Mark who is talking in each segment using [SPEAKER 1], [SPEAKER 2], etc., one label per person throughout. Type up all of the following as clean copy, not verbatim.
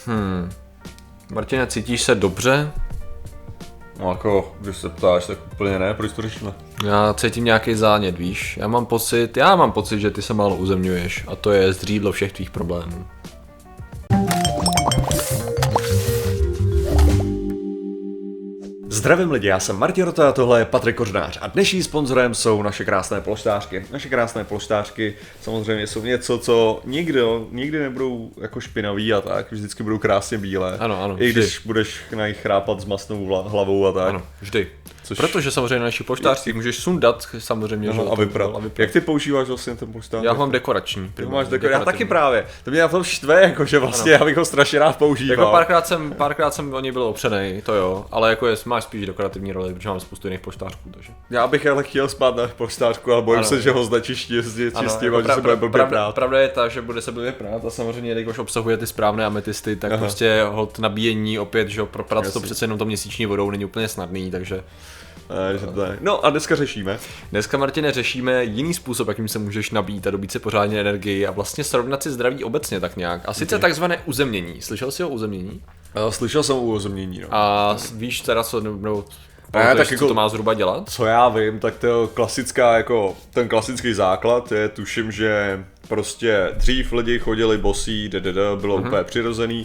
[SPEAKER 1] Martine, cítíš se dobře?
[SPEAKER 2] No jako, když se ptáš, tak úplně ne, proč to řešíme?
[SPEAKER 1] Já cítím nějaký zánět, víš? Já mám pocit, že ty se málo uzemňuješ a to je zdřídlo všech tvých problémů.
[SPEAKER 2] Zdravím lidi, já jsem Martin Rota a tohle je Patrik Kořnář a dnešním sponzorem jsou naše krásné polštářky. Naše krásné polštářky samozřejmě jsou něco, co nikdy nebudou jako špinavý a tak, vždycky budou krásně bílé.
[SPEAKER 1] Ano,
[SPEAKER 2] i když budeš na nich chrápat s masnou hlavou a tak.
[SPEAKER 1] Ano, vždy. Protože samozřejmě na naši polštářky můžeš sundat samozřejmě.
[SPEAKER 2] A vyprat. Jak ty používáš vlastně ten polštář?
[SPEAKER 1] Já mám dekorační.
[SPEAKER 2] Já taky právě. To mě na tom štve, jako, že vlastně já bych ho strašně rád používal.
[SPEAKER 1] Jako párkrát jsem o něj byl opřenej, to jo, ale jako máš spíš dekorativní roli, protože mám spoustu jiných polštářků, takže.
[SPEAKER 2] Já bych ale chtěl spát na polštářku, ale bojím se, že ho značíš čistím a že se bude blbě prát.
[SPEAKER 1] Pravda je ta, že bude se blbě prát a samozřejmě, jelikož obsahuje ty správné ametisty, tak prostě hod nabíjení opět, že prát to přece jenom to měsíční vodou není úplně snadný, takže.
[SPEAKER 2] No a dneska řešíme.
[SPEAKER 1] Dneska, Martine, řešíme jiný způsob, jakým se můžeš nabít a dobít si pořádně energii a vlastně srovnat si zdraví obecně tak nějak. A sice takzvané uzemnění. Slyšel jsi o uzemnění?
[SPEAKER 2] Slyšel jsem o uzemnění, no.
[SPEAKER 1] A víš teda co,
[SPEAKER 2] tak
[SPEAKER 1] co to má zhruba dělat?
[SPEAKER 2] Co já vím, tak ten klasický základ je, tuším, že prostě dřív lidi chodili bosí, bylo úplně přirozený,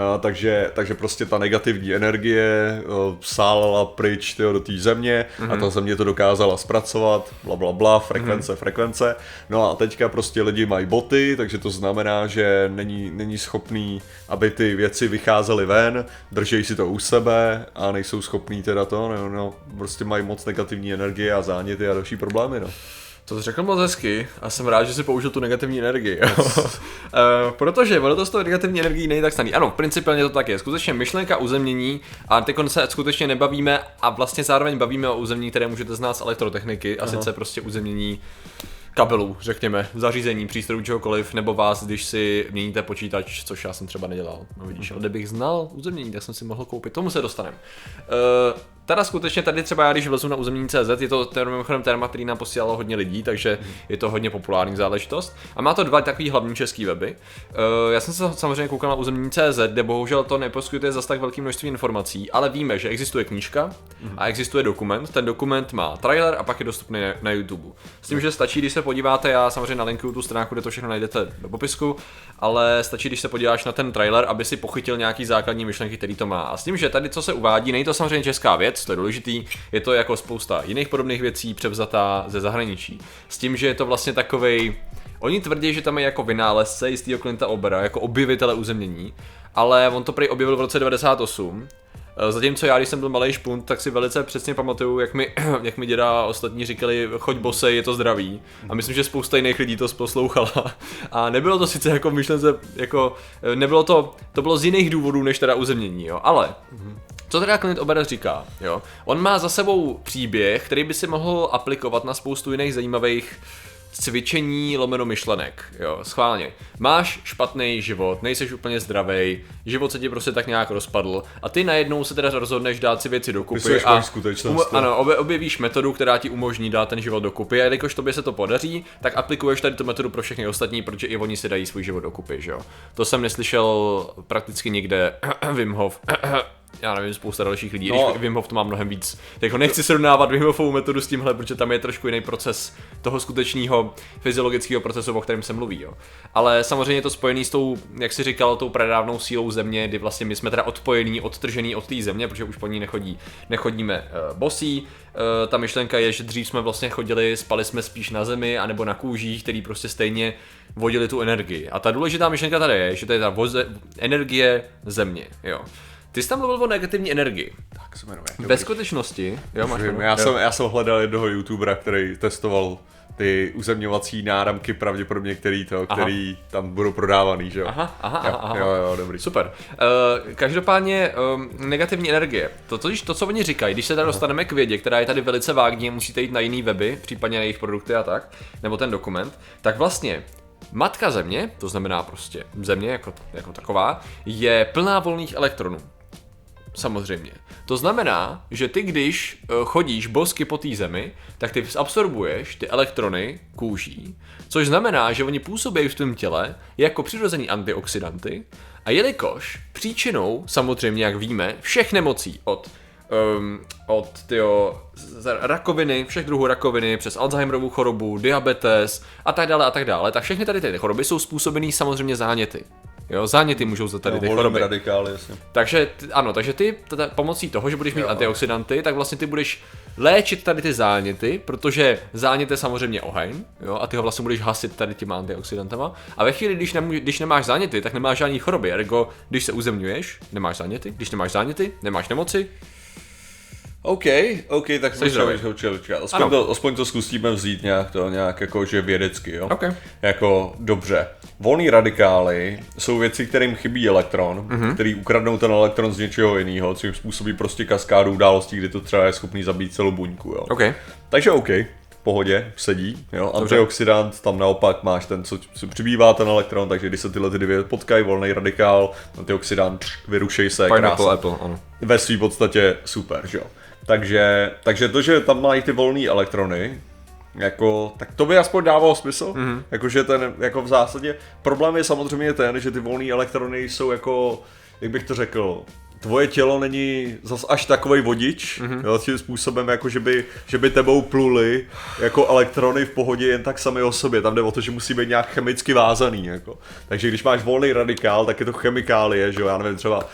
[SPEAKER 2] takže prostě ta negativní energie sálela pryč do té země a ta země to dokázala zpracovat, blablabla, frekvence. No a teďka prostě lidi mají boty, takže to znamená, že není schopný, aby ty věci vycházely ven, držejí si to u sebe a nejsou schopný teda prostě mají moc negativní energie a záněty a další problémy, no.
[SPEAKER 1] To jsi řekl moc hezky a jsem rád, že jsi použil tu negativní energii. Protože ono to z toho negativní energií není tak snadný. Ano, principiálně to tak je. Skutečně myšlenka uzemnění a teď se skutečně nebavíme a vlastně zároveň bavíme o uzemnění, které můžete znát z elektrotechniky a sice prostě uzemnění kabelů, řekněme, zařízení, přístrojů, čehokoliv, nebo vás, když si měníte počítač, což já jsem třeba nedělal. No vidíš, ale kdybych znal uzemnění, tak jsem si mohl koupit. Tomu se dostaneme. Teda skutečně tady třeba já, když vlezu na uzemnění.cz, je to mimochodem téma, který nám posílalo hodně lidí, takže je to hodně populární záležitost. A má to dva takový hlavní český weby. Já jsem se samozřejmě koukal na uzemnění.cz, kde bohužel to neposkytuje zas tak velké množství informací, ale víme, že existuje knížka a existuje dokument. Ten dokument má trailer a pak je dostupný na YouTube. S tím, že stačí, když se podíváte, já samozřejmě nalinkuju tu stránku, kde to všechno najdete do popisku, ale stačí, když se podíváš na ten trailer, aby si pochytil nějaký základní myšlenky, který to má. A s tím, že tady co se uvádí, není to samozřejmě česká věc, to je důležitý, je to jako spousta jiných podobných věcí převzatá ze zahraničí. S tím, že je to vlastně takovej, oni tvrdí, že tam je jako vynálezce jistýho Clinta Obera, jako objevitele uzemnění, ale on to prý objevil v roce 98. Zatímco já, když jsem byl malej špunt, tak si velice přesně pamatuju, jak mi děda a ostatní říkali, choď bosej, je to zdravý. A myslím, že spousta jiných lidí to poslouchala. A nebylo to sice jako myšlence, jako nebylo to bylo z jiných důvodů, než teda uzemnění, jo. Ale co teda Clint Ober říká, jo? On má za sebou příběh, který by si mohl aplikovat na spoustu jiných zajímavých cvičení lomeno myšlenek, jo, schválně. Máš špatný život, nejseš úplně zdravej, život se ti prostě tak nějak rozpadl a ty najednou se teda rozhodneš dát si věci dokupy a objevíš metodu, která ti umožní dát ten život dokupy a jelikož tobě se to podaří, tak aplikuješ tady tu metodu pro všechny ostatní, protože i oni si dají svůj život dokupy, že jo. To jsem neslyšel prakticky nikde. Wim Hof. Já nevím, spousta dalších lidí, když Wim Hof to má mnohem víc. Tak ho nechci srovnávat Wim Hofovou metodu s tímhle, protože tam je trošku jiný proces toho skutečného fyziologického procesu, o kterém se mluví, jo. Ale samozřejmě je to spojený s tou, jak si říkal, tou pradávnou sílou země, kdy vlastně my jsme teda odpojení, odtržený od té země, protože už po ní nechodíme bosí. Ta myšlenka je, že dřív jsme vlastně spali jsme spíš na zemi anebo na kůžích, který prostě stejně vodili tu energii. A ta důležitá myšlenka tady je, že to je ta energie země, jo. Ty jsi tam mluvil o negativní energii.
[SPEAKER 2] Tak se jmenuje.
[SPEAKER 1] Ve skutečnosti, jo, máš
[SPEAKER 2] já jsem hledal jednoho youtubera, který testoval ty uzemňovací náramky pravděpodobně, který tam budou prodávaný, že jo?
[SPEAKER 1] Aha.
[SPEAKER 2] Jo, dobrý.
[SPEAKER 1] Super. Každopádně negativní energie. To, co oni říkají, když se tady dostaneme k vědě, která je tady velice vágní, musíte jít na jiný weby, případně na jejich produkty a tak, nebo ten dokument, tak vlastně matka země, to znamená prostě země jako taková, je plná volných elektronů. Samozřejmě. To znamená, že ty když chodíš bosky po té zemi, tak ty absorbuješ ty elektrony kůží, což znamená, že oni působí v tom těle jako přirozený antioxidanty A jelikož příčinou, samozřejmě, jak víme, všech nemocí od rakoviny, všech druhů rakoviny, přes Alzheimerovu chorobu, diabetes a tak dále, tak všechny tady ty choroby jsou způsobený samozřejmě záněty. Jo, záněty můžou za tady ty choroby.
[SPEAKER 2] Radikály, jasně.
[SPEAKER 1] Takže ty pomocí toho, že budeš mít antioxidanty, tak vlastně ty budeš léčit tady ty záněty, protože zánět je samozřejmě oheň, jo, a ty ho vlastně budeš hasit tady těma antioxidantama. A ve chvíli, když nemáš záněty, tak nemáš žádný choroby. Ergo, když se uzemňuješ, nemáš záněty, když nemáš záněty, nemáš nemoci.
[SPEAKER 2] OK, tak aspoň to zkusíme vzít nějak jakože vědecky, jo?
[SPEAKER 1] Okay.
[SPEAKER 2] Jako, dobře. Volný radikály jsou věci, kterým chybí elektron, který ukradnou ten elektron z něčeho jiného, což způsobí prostě kaskádu událostí, kdy to třeba je schopný zabít celou buňku, jo?
[SPEAKER 1] Okay.
[SPEAKER 2] Takže OK, v pohodě, sedí, jo? Antioxidant, tam naopak máš ten, co přibývá ten elektron, takže když se tyhle ty dvě potkají, volný radikál, antioxidant, vyrušej se, krásně.
[SPEAKER 1] Apple, ano.
[SPEAKER 2] Ve svý podstatě super, že jo? Takže to, že tam mají ty volné elektrony, jako, tak to by aspoň dávalo smysl. Jakože jako v zásadě problém je samozřejmě ten, že ty volné elektrony jsou jako, jak bych to řekl, tvoje tělo není zas až takovej vodič, jo, tím způsobem, jako že by tebou pluli jako elektrony v pohodě jen tak sami o sobě. Tam jde o to, že musí být nějak chemicky vázaný. Jako. Takže když máš volný radikál, tak je to chemikálie, že jo, já nevím, třeba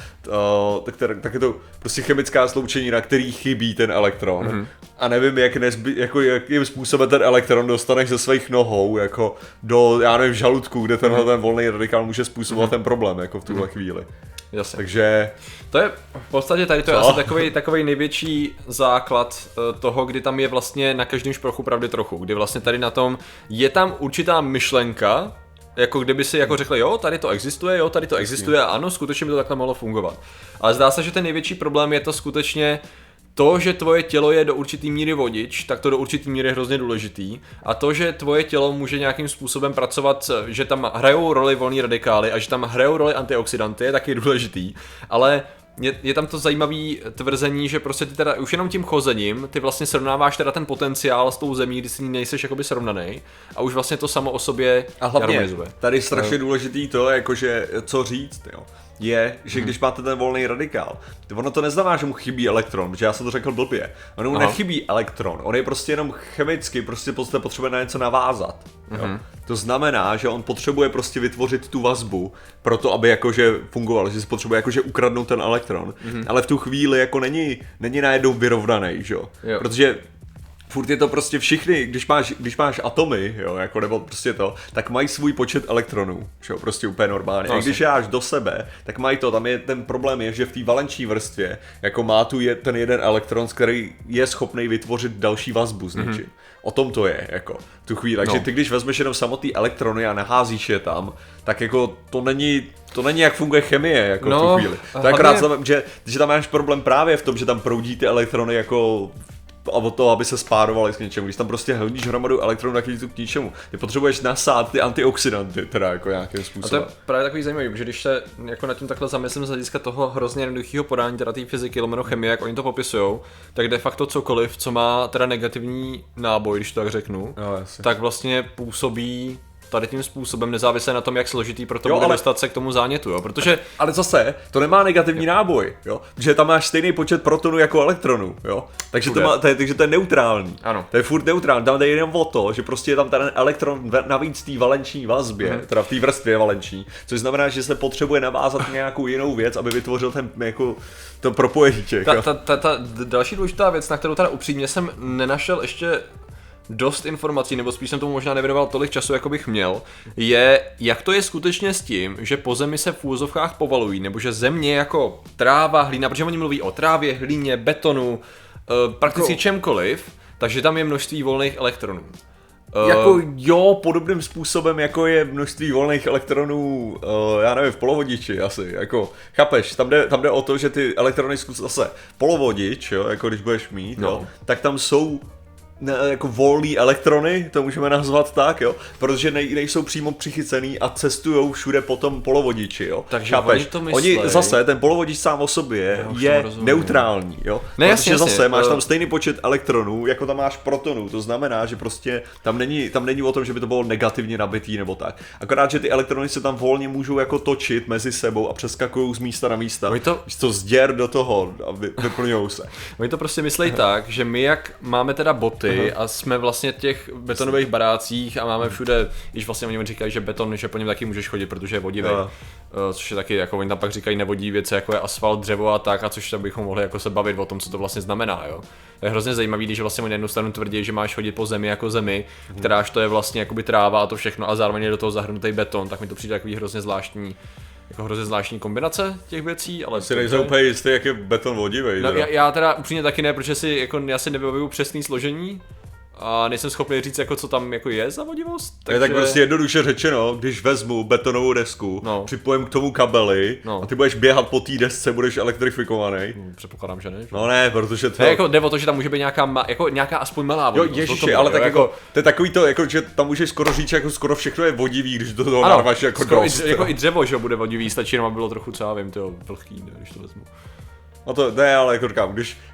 [SPEAKER 2] tak je to prostě chemická sloučenina, na který chybí ten elektron. A nevím, jakým způsobem ten elektron dostaneš ze svých nohou jako do, já nevím, žaludku, kde tenhle ten volný radikál může způsobovat ten problém jako v tuhle chvíli.
[SPEAKER 1] Jasně.
[SPEAKER 2] Takže
[SPEAKER 1] to je v podstatě tady to je asi takový největší základ toho, kdy tam je vlastně na každém šprochu pravdy trochu, kdy vlastně tady na tom je tam určitá myšlenka, jako kdyby si jako řekli, jo, tady to existuje a ano, skutečně by to takhle mohlo fungovat. Ale zdá se, že ten největší problém je to skutečně to, že tvoje tělo je do určitý míry vodič, tak to do určitý míry je hrozně důležitý. A to, že tvoje tělo může nějakým způsobem pracovat, že tam hrajou roli volný radikály a že tam hrajou roli antioxidanty, je taky důležitý. Ale je tam to zajímavé tvrzení, že prostě ty teda už jenom tím chozením, ty vlastně srovnáváš teda ten potenciál s tou zemí, kdy si ní nejseš jakoby srovnaný a už vlastně to samo o sobě harmonizuje.
[SPEAKER 2] Tady strašně důležitý to, jakože co říct, jo. Je, že když máte ten volný radikál, ono to neznamená, že mu chybí elektron, protože já jsem to řekl blbě. Ono mu nechybí elektron, on je prostě jenom chemicky, prostě potřebuje na něco navázat. Jo? To znamená, že on potřebuje prostě vytvořit tu vazbu pro to, aby jakože fungoval, že si potřebuje jakože ukradnout ten elektron, ale v tu chvíli jako není najednou vyrovnaný, že jo? Protože furt je to prostě všichni, když máš atomy, jo, jako nebo prostě to, tak mají svůj počet elektronů, že jo, prostě úplně normálně. A když jáš do sebe, tak mají to, tam je ten problém je, že v té valenční vrstvě, jako má tu ten jeden elektron, který je schopný vytvořit další vazbu s něčím. O tom to je, jako, v tu chvíli. Takže ty, když vezmeš jenom samotný elektrony a naházíš je tam, tak jako to není jak funguje chemie, jako v tu chvíli. To je akorát, že tam máš problém právě v tom, že tam proudí ty elektrony jako a o to, aby se spárovali s něčemu. Když tam prostě hodíš hromadu elektronů, tak jde to k ničemu. Ty potřebuješ nasát ty antioxidanty, teda jako nějakým způsobem.
[SPEAKER 1] A to je právě takový zajímavý, protože když se jako na tím takhle zamyslím z hlediska toho hrozně jednoduchého podání teda té fyziky, lomeno chemie, jak oni to popisujou, tak de facto cokoliv, co má teda negativní náboj, když to tak řeknu, tak vlastně působí tady tím způsobem, nezávisle na tom, jak složitý pro to bude dostat se k tomu zánětu, jo, protože...
[SPEAKER 2] Ale zase, to nemá negativní náboj, jo, protože tam máš stejný počet protonů jako elektronů, jo, takže takže to je neutrální.
[SPEAKER 1] Ano.
[SPEAKER 2] To je furt neutrální, tam jde jenom o to, že prostě je tam ten elektron navíc té valenční vazbě, teda v té vrstvě valenční, což znamená, že se potřebuje navázat nějakou jinou věc, aby vytvořil ten, jako, to propojení těch.
[SPEAKER 1] Ta další důležitá věc, na kterou teda upřímně jsem nenašel ještě dost informací, nebo spíš jsem tomu možná nevěnoval tolik času, jako bych měl, je, jak to je skutečně s tím, že po zemi se v úzovkách povalují, nebo že země jako tráva, hlína, protože oni mluví o trávě, hlíně, betonu, prakticky čemkoliv, takže tam je množství volných elektronů.
[SPEAKER 2] Jako jo, podobným způsobem, jako je množství volných elektronů, já nevím, v polovodiči asi, jako, chápeš, tam jde o to, že ty elektrony zase polovodič, jo, jako když budeš mít, jo, tak tam jsou jako volný elektrony, to můžeme nazvat tak, jo, protože nejsou přímo přichycený a cestujou všude potom polovodiči, jo.
[SPEAKER 1] Takže oni
[SPEAKER 2] zase, ten polovodič sám o sobě je neutrální, jo.
[SPEAKER 1] Ne,
[SPEAKER 2] protože
[SPEAKER 1] jasně,
[SPEAKER 2] zase máš tam stejný počet elektronů, jako tam máš protonů, to znamená, že prostě tam není o tom, že by to bylo negativně nabitý nebo tak. Akorát, že ty elektrony se tam volně můžou jako točit mezi sebou a přeskakují z místa na místa. To zděr do toho a vyplňujou se.
[SPEAKER 1] Oni to prostě myslí tak, že my jak máme teda boty a jsme vlastně v těch betonových barácích a máme všude, když vlastně oni říkají, že beton, že po něm taky můžeš chodit, protože je vodivý, což je taky, jako oni tam pak říkají nevodí věci, jako je asfalt, dřevo a tak, a což tam bychom mohli jako se bavit o tom, co to vlastně znamená, jo. To je hrozně zajímavý, když vlastně oni na jednu stranu tvrdí, že máš chodit po zemi jako zemi, kteráž to je vlastně jakoby tráva a to všechno a zároveň je do toho zahrnutý beton, tak mi to přijde takový hrozně zvláštní kombinace těch věcí, ale
[SPEAKER 2] si nejsem úplně jistý, jak je beton vodivý.
[SPEAKER 1] No, já teda upřímně taky ne, protože já si nevybavuju přesný složení a nejsem schopný říct, jako, co tam jako je za vodivost.
[SPEAKER 2] Takže... Tak prostě jednoduše řečeno, když vezmu betonovou desku, připojím k tomu kabely a ty budeš běhat po té desce, budeš elektrifikovaný.
[SPEAKER 1] Předpokládám, že ne. Že?
[SPEAKER 2] No ne, protože to...
[SPEAKER 1] Ne, jako jde o to, že tam může být nějaká aspoň malá vodivost.
[SPEAKER 2] Jo, ježiši, ale tak jako, to je takový to, jako, že tam můžeš skoro říct, jako skoro všechno je vodivý, když do toho narváš jako dost.
[SPEAKER 1] Jako i dřevo, že bude vodivý, stačí jenom, aby bylo trochu, co já vím, vlhký, když to vezmu.
[SPEAKER 2] No to ne, ale jako říkám,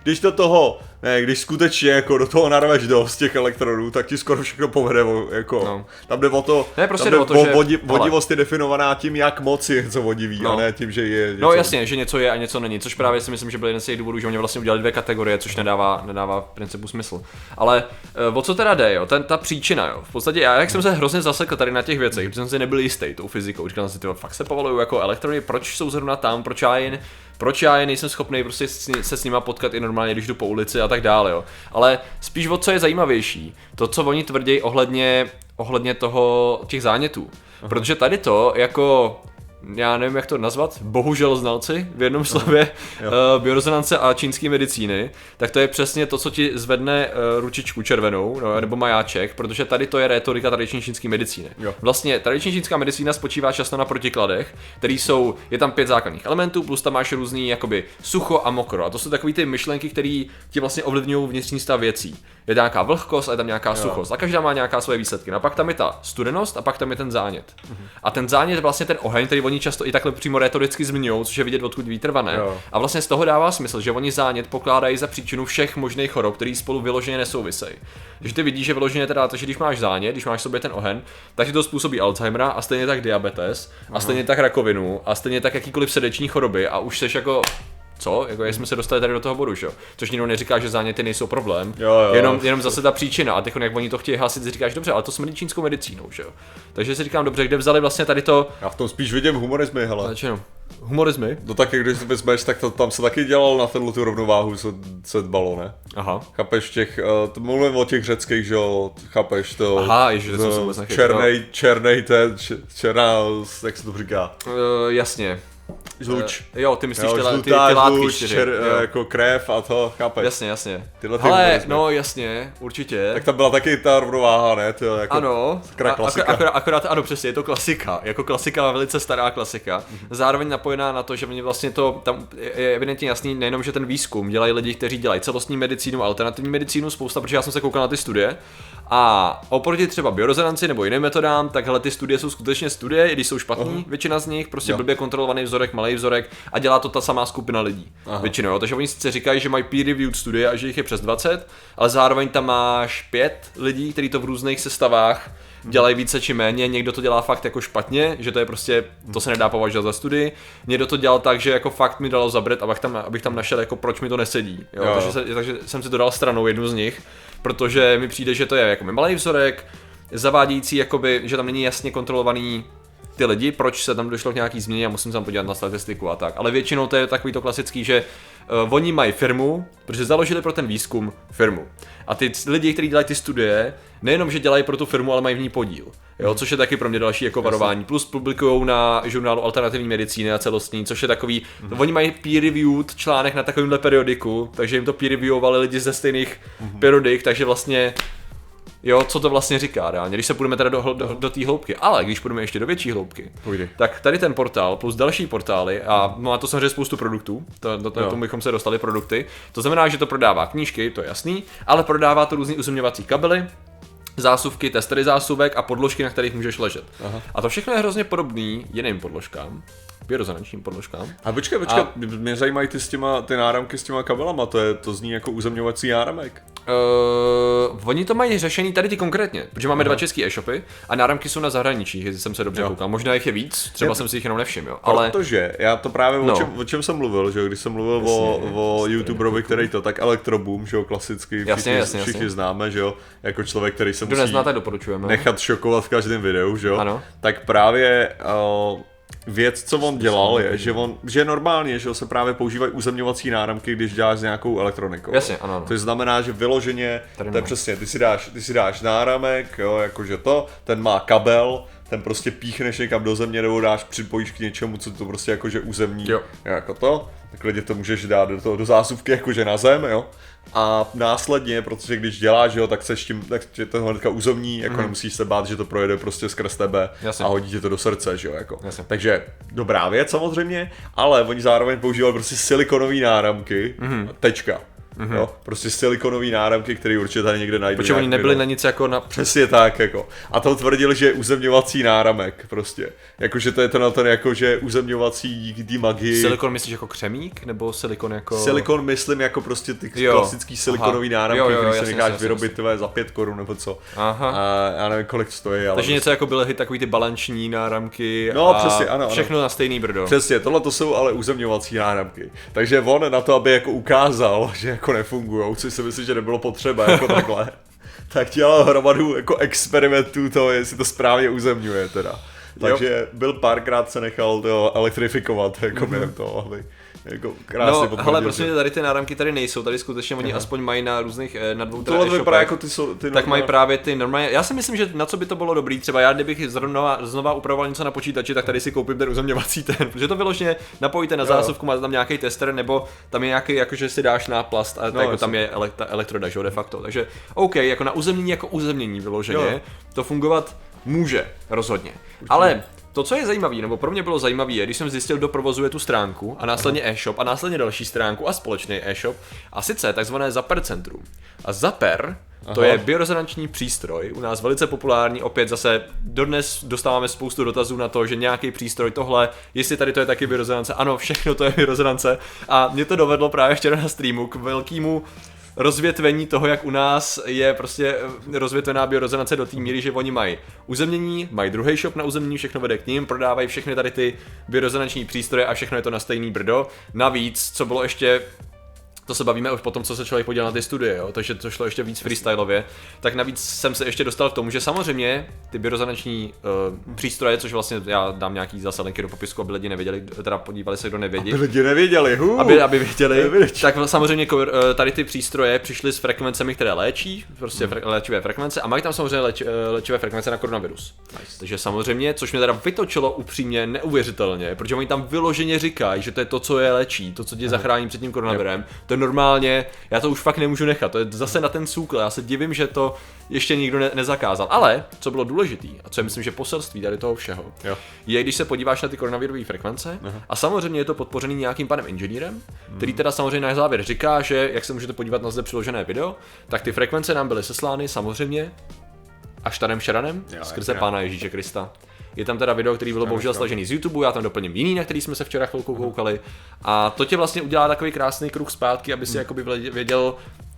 [SPEAKER 2] když skutečně jako do toho narveš dost těch elektronů, tak ti skoro všechno povede, jako, tam jde o to,
[SPEAKER 1] ne, prostě jde o to, že
[SPEAKER 2] vodivost je definovaná tím, jak moc je něco vodivý, a ne tím, že je něco...
[SPEAKER 1] No jasně, že něco je a něco není, což právě si myslím, že byl jeden z těch důvodů, že oni vlastně udělali 2 kategorie, což nedává v principu smysl. Ale o co teda jde, jo, ta příčina, jo, v podstatě jak jsem se hrozně zasekl tady na těch věcech, protože jsem si nebyl jistý tou fyzikou, říkal jsem si, fakt se povolují jako elektrony, proč jsou zrovna tam, proč já je nejsem schopný prostě se s nima potkat i normálně, když jdu po ulici a tak dále, jo. Ale spíš o co je zajímavější, to, co oni tvrdí ohledně těch zánětů. Protože tady to, jako, já nevím, jak to nazvat, bohužel znalci v jednom slově biorezonance a čínské medicíny, tak to je přesně to, co ti zvedne ručičku červenou, nebo majáček, protože tady to je rétorika tradiční čínské medicíny. Jo. Vlastně tradiční čínská medicína spočívá často na protikladech, je tam 5 základních elementů, plus tam máš různý jakoby sucho a mokro. A to jsou takový ty myšlenky, které ti vlastně ovlivňují vnitřní stav věcí. Je nějaká vlhkost a je tam nějaká suchost. A každá má nějaká svoje výsledky. A pak tam je ta studenost a pak tam je ten zánět. A ten zánět je vlastně ten oheň, který oni často i takhle přímo rétoricky zmiňují, což je vidět, odkud vítr vane. A vlastně z toho dává smysl, že oni zánět pokládají za příčinu všech možných chorob, které spolu vyloženě nesouvisejí. Když ty vidíš, že vyloženě teda, že když máš zánět, když máš v sobě ten oheň, tak ti to způsobí Alzheimera a stejně tak diabetes a stejně tak rakovinu a stejně tak jakýkoliv srdeční choroby a už seš jako co? Jako jsme se dostali tady do toho bodu, že jo? Což nikdo neříká, že záněty nejsou problém, jenom zase ta příčina a teď jak oni to chtějí hasit, říkáš dobře, ale to smrdí čínskou medicínou, že jo? Takže si říkám dobře, kde vzali vlastně tady to.
[SPEAKER 2] Já v tom spíš vidím humorismy, hele.
[SPEAKER 1] Začinu. Humorismy?
[SPEAKER 2] No taky, když si vezmeš, tak tam se taky dělal na tu rovnováhu, se dbalo, ne?
[SPEAKER 1] Aha.
[SPEAKER 2] Chápeš mluvím o těch řeckých, že jo, chápeš to.
[SPEAKER 1] Aha, ježiš, to jsem vůbec
[SPEAKER 2] černá, jak se to říká?
[SPEAKER 1] Jasně.
[SPEAKER 2] Žluč.
[SPEAKER 1] Jo, ty myslíš ty látky 4.
[SPEAKER 2] Jako krev a to, chápeš?
[SPEAKER 1] Jasně.
[SPEAKER 2] Ale,
[SPEAKER 1] no jasně, určitě.
[SPEAKER 2] Tak tam byla taky ta rovnováha, ne? To jako
[SPEAKER 1] ano,
[SPEAKER 2] klasika.
[SPEAKER 1] Akorát ano, přesně, je to klasika, jako klasika, velice stará klasika. Zároveň napojená na to, že oni vlastně to, tam je evidentně jasný, nejenom, že ten výzkum dělají lidi, kteří dělají celostní medicínu, alternativní medicínu, spousta, protože já jsem se koukal na ty studie. A oproti třeba biorezonanci nebo jiným metodám, takhle ty studie jsou skutečně studie, i když jsou špatný, většina z nich, prostě blbě kontrolovaný vzorek, malý vzorek a dělá to ta samá skupina lidí. Většinou, jo. Takže oni sice říkají, že mají peer-reviewed studie a že jich je přes 20, ale zároveň tam máš 5 lidí, kteří to v různých sestavách dělají více či méně, někdo to dělá fakt jako špatně, že to je prostě, to se nedá považovat za studii, někdo to dělal tak, že jako fakt mi dalo zabret, abych tam našel jako proč mi to nesedí, jo. Takže jsem si to dal stranou jednu z nich, protože mi přijde, že to je jako malý vzorek, zavádějící, jakoby, že tam není jasně kontrolovaný ty lidi, proč se tam došlo k nějaký změně a musím se tam podívat na statistiku a tak. Ale většinou to je takový to klasický, že oni mají firmu, protože založili pro ten výzkum firmu. A ty lidi, kteří dělají ty studie, nejenom, že dělají pro tu firmu, ale mají v ní podíl. Jo, což je taky pro mě další jako varování. Plus publikujou na žurnálu alternativní medicíny a celostní, což je takový, oni mají peer-reviewed článek na takovýmhle periodiku, takže jim to peer-reviewovali lidi ze stejných periodik, takže vlastně Jo, co to vlastně říká reálně, když se půjdeme teda do té hloubky. Ale když půjdeme ještě do větší hloubky, tak tady ten portál plus další portály a má to samozřejmě spoustu produktů, do tomu bychom se dostali produkty. To znamená, že to prodává knížky, to je jasný, ale prodává to různý uzemňovací kabely, zásuvky, testery zásuvek a podložky, na kterých můžeš ležet. Aha. A to všechno je hrozně podobný jiným podložkám. Biorezonančním podložkám.
[SPEAKER 2] A počkej, mě zajímají ty náramky s těma kabelama, to zní jako uzemňovací náramek.
[SPEAKER 1] Oni to mají řešený tady ty konkrétně, protože máme dva český e-shopy a náramky jsou na zahraničí, jestli jsem se dobře koukal. Možná jich je víc, třeba jsem si jich jenom nevšiml, jo. Ale
[SPEAKER 2] protože já to právě o čem jsem mluvil, že když jsem mluvil o YouTuberovi, který to tak Elektroboom, že jo, klasicky, všichni známe, že jo, jako člověk, který se musí nechat šokovat v každém videu, že jo. Ano. Tak právě věc, co on dělal, je, že normálně, že se právě používají uzemňovací náramky, když děláš s nějakou elektronikou.
[SPEAKER 1] Jasně, ano.
[SPEAKER 2] To znamená, že vyloženě, to je přesně, ty si dáš náramek, jo, jakože ten má kabel, ten prostě píchneš někam do země nebo připojíš k něčemu, co to prostě jakože uzemní, jako to. Takhle to můžeš dát do zásuvky jakože na zem, jo. A následně, protože když děláš, jo, tak seš tím, tak tě to hnedka uzemní, jako nemusíš se bát, že to projede prostě skrz tebe a hodí tě to do srdce, že jo, jako. Takže dobrá věc samozřejmě, ale oni zároveň používali prostě silikonové náramky, tečka. Jo, prostě silikonový náramky, které určitě tady někde najdou.
[SPEAKER 1] Protože oni nebyli na nic jako na...
[SPEAKER 2] Přesně tak, jako. A to tvrdil, že je uzemňovací náramek, prostě. Jakože to je ten jakože uzemňovací díky té magii.
[SPEAKER 1] Silikon myslíš jako křemík, nebo silikon jako...
[SPEAKER 2] Silikon myslím jako prostě ty klasický silikonový náramky, který se necháš vyrobit za 5 korun nebo co. Aha. A já nevím, kolik stojí, ale...
[SPEAKER 1] Takže něco jako byly takový ty balanční náramky
[SPEAKER 2] no, přesně, ano,
[SPEAKER 1] všechno na stejný brdo.
[SPEAKER 2] Přesně, tohle to jsou ale uzemňovací náramky. Takže on na to, aby jako ukázal, že jako nefungujou, což si myslím, že nebylo potřeba jako takhle, tak dělal hromadu jako experimentů toho, jestli to správně uzemňuje teda. Takže byl párkrát se nechal to elektrifikovat jako během toho, aby jako krásně potvrdil.
[SPEAKER 1] Ale prostě tady ty náramky tady nejsou, tady skutečně oni aspoň mají na různých, na dvou
[SPEAKER 2] tohle vypadá jako ty
[SPEAKER 1] tak mají právě ty normálně, já si myslím, že na co by to bylo dobrý, třeba já kdybych znova upravoval něco na počítači, tak tady si koupím ten uzemňovací ten, protože to vyloženě napojíte na zásuvku, máte tam nějaký tester, nebo tam je nějaký, jakože si dáš na plast a jako tam je elektroda, že de facto, takže OK, jako na uzemnění jako uzemnění vyloženě, to fungovat může, rozhodně, ale to, co je zajímavé, nebo pro mě bylo zajímavé, je, když jsem zjistil, kdo provozuje tu stránku a následně e-shop a následně další stránku a společný e-shop a sice takzvané Zaper centrum. A Zaper, to je biorezonanční přístroj, u nás velice populární, opět zase dodnes dostáváme spoustu dotazů na to, že nějaký přístroj tohle, jestli tady to je taky biorezonance, ano, všechno to je biorezonance a mě to dovedlo právě včera na streamu k velkému rozvětvení toho, jak u nás je prostě rozvětvená biorezonance do té míry, že oni mají uzemnění, mají druhý shop na uzemnění, všechno vede k ním, prodávají všechny tady ty biorezonanční přístroje a všechno je to na stejný brdo. Navíc, co bylo ještě, to se bavíme už po tom, co se člověk podíval na ty studie, jo? Takže to šlo ještě víc freestylově, tak navíc jsem se ještě dostal k tomu, že samozřejmě ty biorezonanční přístroje, což vlastně já dám nějaký zase linky do popisku, aby lidi nevěděli, teda podívali se, kdo nevědí.
[SPEAKER 2] Aby lidi nevěděli,
[SPEAKER 1] aby věděli, tak samozřejmě tady ty přístroje přišly s frekvencemi, které léčí, prostě léčivé frekvence a mají tam samozřejmě léčivé frekvence na koronavirus. Nice. Takže samozřejmě, což mě teda vytočilo upřímně neuvěřitelně, protože oni tam vyloženě říkají, že to je to, co je léčí, to, co tě zachrání před tím koronavirem. To je normálně, já to už fakt nemůžu nechat, to je zase na ten cukl, já se divím, že to ještě nikdo nezakázal. Ale, co bylo důležitý, a co je myslím, že poselství tady toho všeho, je, když se podíváš na ty koronavirové frekvence, a samozřejmě je to podpořený nějakým panem inženýrem, který teda samozřejmě na závěr říká, že, jak se můžete podívat na zde přiložené video, tak ty frekvence nám byly seslány samozřejmě Aštarem Šeranem, skrze Pána Ježíše Krista. Je tam teda video, který bylo bohužel stažený z YouTube, já tam doplním jiný, na který jsme se včera chvilku koukali. A to tě vlastně udělá takový krásný kruh zpátky, aby si jakoby věděl,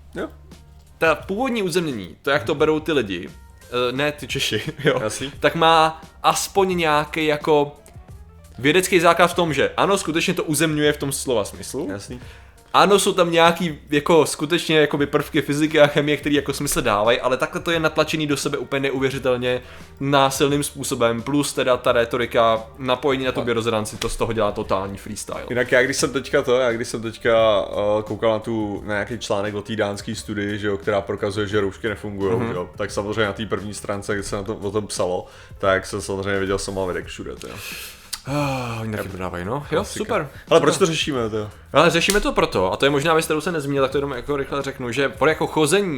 [SPEAKER 1] ta původní uzemnění, to jak to berou ty lidi, ne ty Češi, jo, tak má aspoň nějaký jako vědecký základ v tom, že ano, skutečně to uzemňuje v tom slova smyslu.
[SPEAKER 2] Jasný.
[SPEAKER 1] Ano, jsou tam nějaký jako skutečně jakoby prvky fyziky a chemie, které jako smysl dávají, ale takhle to je natlačený do sebe úplně neuvěřitelně násilným způsobem, plus teda ta retorika, napojení na tu biorezonanci, to z toho dělá totální freestyle.
[SPEAKER 2] Jinak já když jsem teďka koukal na nějaký článek o té dánské studii, že jo, která prokazuje, že roušky nefungují, jo, tak samozřejmě na té první stránce, kde se o tom psalo, tak jsem samozřejmě viděl samovidek všude, jo.
[SPEAKER 1] Oni taky prodávají, no. Jo, super.
[SPEAKER 2] Ale proč to řešíme, to?
[SPEAKER 1] Ale řešíme to proto, a to je možná věc, kterou se nezmínil, tak to jenom jako rychle řeknu, že jako chození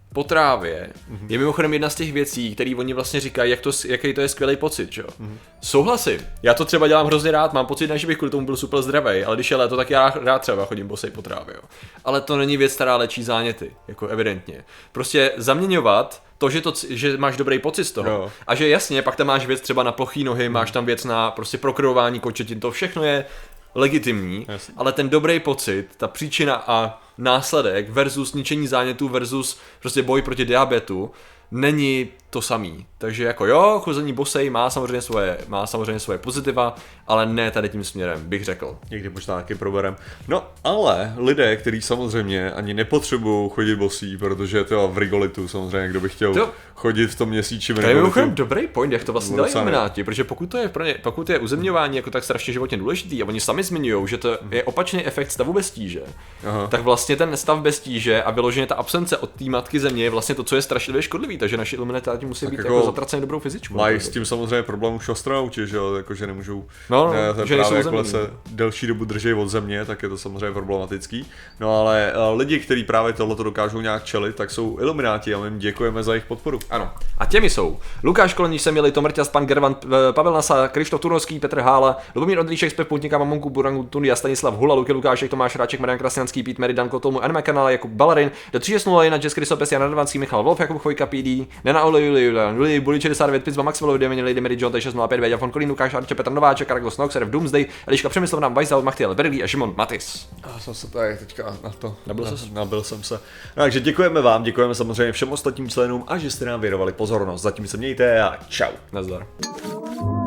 [SPEAKER 1] po trávě je mimochodem jedna z těch věcí, které oni vlastně říkají, jaký to je skvělý pocit, jo. Souhlasím. Já to třeba dělám hrozně rád, mám pocit, že bych kvůli tomu byl super zdravý, ale když je léto, tak já rád třeba chodím bosej po trávě, jo. Ale to není věc, která léčí záněty, jako evidentně. Prostě zaměňovat to, že máš dobrý pocit z toho. Jo. A že jasně, pak tam máš věc třeba na plochý nohy, máš tam věc na prostě prokrvování kočetin, to všechno je legitimní, ale ten dobrý pocit, ta příčina a následek versus ničení zánětů versus prostě boj proti diabetu není to samý. Takže jako jo, chození bosej má samozřejmě svoje pozitiva, ale ne tady tím směrem, bych řekl.
[SPEAKER 2] Někdy možná taky proberem. No, ale lidé, kteří samozřejmě ani nepotřebují chodit bosí, protože to v rigolitu samozřejmě, kdo by chtěl chodit v tom měsíčním rigolitu.
[SPEAKER 1] To je mimochodem dobrý point, jak to vlastně dělají ilumináti, protože pokud je uzemňování jako tak strašně životně důležitý a oni sami zmiňují, že to je opačný efekt stavu bez tíže, tak vlastně ten stav bez tíže a vyloženě ta absence od té matky země je vlastně to, co je strašlivě škodlivý, takže naši ilumináti musí být jako zatraceně dobrou fyzičku.
[SPEAKER 2] Mají s tím samozřejmě problém už astronauti, že jo, jakože nemůžou
[SPEAKER 1] že
[SPEAKER 2] právě jako se delší dobu drží od země, tak je to samozřejmě problematický. No ale lidi, kteří právě tohleto dokážou nějak čelit, tak jsou ilumináti a my jim děkujeme za jejich podporu.
[SPEAKER 1] Ano. A těmi jsou Lukáš Koloníš, Semily, Tomrťas, Pan Gervan, Pavel Nasa, Krištof Turnovský, Petr Hála, Lubomír Ondříšek, Spev Putníka, Mamonku, Burangu, Tundia, Stanislav Hula, Luky Lukášek, Tomáš Ráček, Marian Krasňanský, Pít Mary, Dan Kotolmu, Anime Kanál, Jakub Balarin, do 3.01, Jess Krysopes, Jan Radvanský, Michal Wolf, Jakub Chvojka, PD, Nena Oli, Buli 69, Pizba Maximovou, Demi, Lady Mary John, 605, Věďa von Kolín, Lukáš Arče, Petr Nováček, Karagos Noxer, v Doomsday, Eliška Přemyslovna, Vajsal, Machtiel Berlí a Šimon Matis.
[SPEAKER 2] Já jsem se tady teďka na to nabil jsem se. No, takže děkujeme vám, děkujeme samozřejmě všem ostatním členům a že jste nám věnovali pozornost. Zatím se mějte a čau.
[SPEAKER 1] Nazdar.